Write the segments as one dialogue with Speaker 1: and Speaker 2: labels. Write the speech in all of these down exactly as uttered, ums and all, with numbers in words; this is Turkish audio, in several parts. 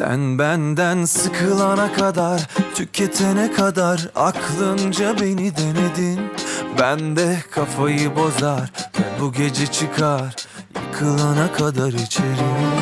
Speaker 1: Sen benden sıkılana kadar, tüketene kadar aklınca beni denedin. Ben de kafayı bozar ve bu gece çıkar, yıkılana kadar içerim.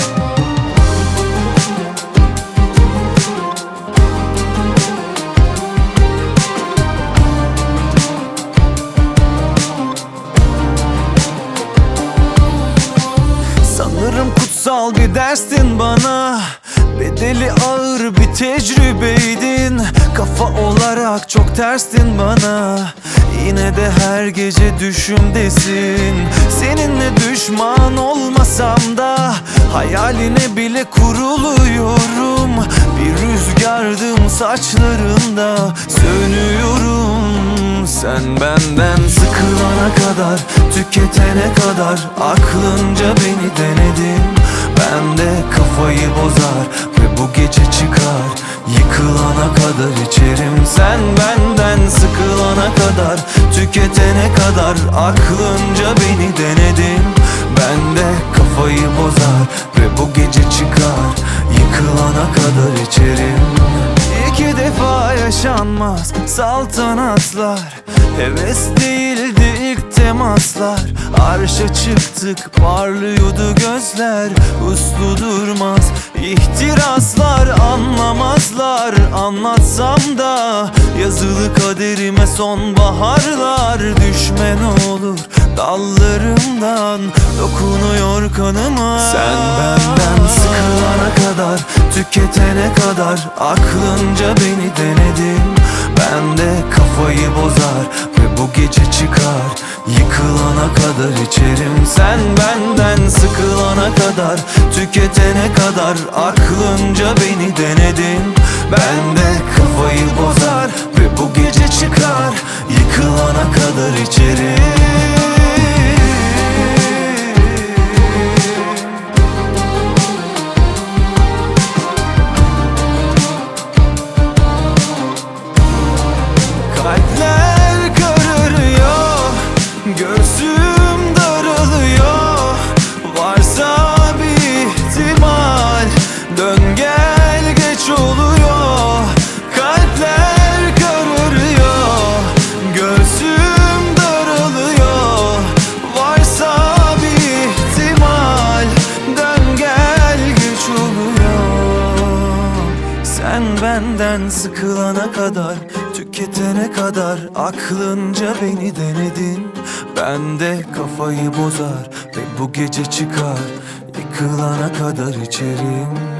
Speaker 1: Sanırım kutsal bir derstin bana, bedeli ağır bir tecrübeydin. Kafa olarak çok terstin bana, yine de her gece düşümdesin. Seninle düşman olmasam da hayaline bile kuruluyorum. Bir rüzgardım saçlarında, sönüyorum. Sen benden sıkılana kadar, tüketene kadar aklınca beni denedin. Ben de kafayı bozar ve bu gece çıkar, yıkılana kadar içerim. Sen benden sıkılana kadar, tüketene kadar aklınca beni denedin. Ben de kafayı bozar ve bu gece çıkar, yıkılana kadar içerim. İki defa yaşanmaz saltanatlar, heves değildi ilk temaslar. Arşa çıktık, parlıyordu gözler, uslu durmaz ihtiraslar. Anlamazlar anlatsam da, yazılı kaderime sonbaharlar. Düşme ne olur dallarımdan, dokunuyor kanıma. Sen benden sıkılana kadar, tüketene kadar aklınca beni denedin. Ben de kafayı bozar ve bu gece çıkar, yıkılana kadar içerim. Sen benden sıkılana kadar, tüketene kadar aklınca beni denedin. Ben de kafayı bozar ve bu gece çıkar, yıkılana kadar içerim. Kalpler kararıyor, göğsüm daralıyor. Varsa bir ihtimal, dön gel geç oluyor. Kalpler kararıyor, göğsüm daralıyor. Varsa bir ihtimal, dön gel geç oluyor. Sen benden sıkılana kadar, tüketene kadar aklınca beni denedin. Ben de kafayı bozar ve bu gece çıkar, yıkılana kadar içerim.